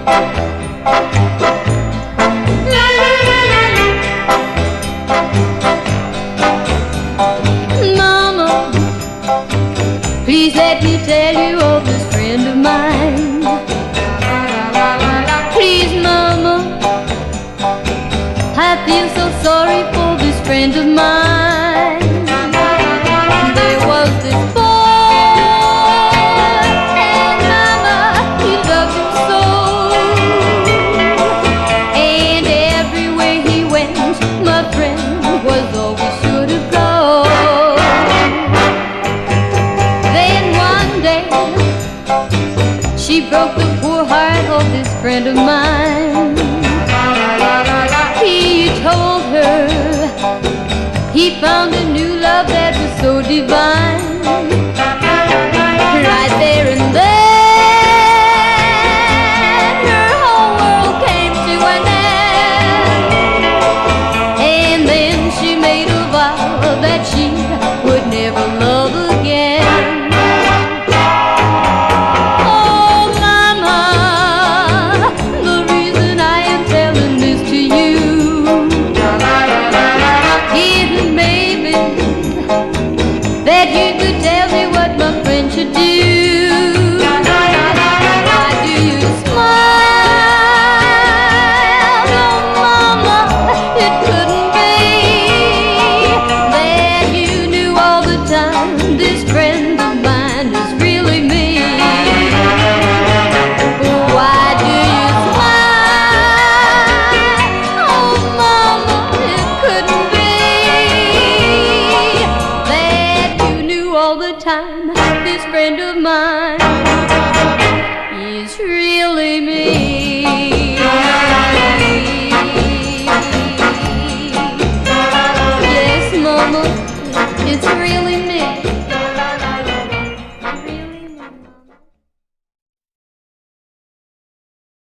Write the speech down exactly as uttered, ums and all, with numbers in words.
Mama, please let me tell you of this friend of mine. Please, Mama, I feel so sorry for this friend of mine. There was this boy, and Mama, he loved him so. And everywhere he went, my friend was always sure to go. Then one day, she broke the poor heart of this friend of mine. He told her he found a new love that was so divine. Right there and then, her whole world came to an end. And then she made a vow that she would never love again. Oh, Mama, the reason I am telling this to you is maybe that you could tell me what my friend should do. Why do you smile? Oh, Mama, it couldn't be that you knew all the time this friend of mine is really me. Why do you smile? Oh, Mama, it couldn't be that you knew all the time this friend of mine is really me. Yes, Mama, it's really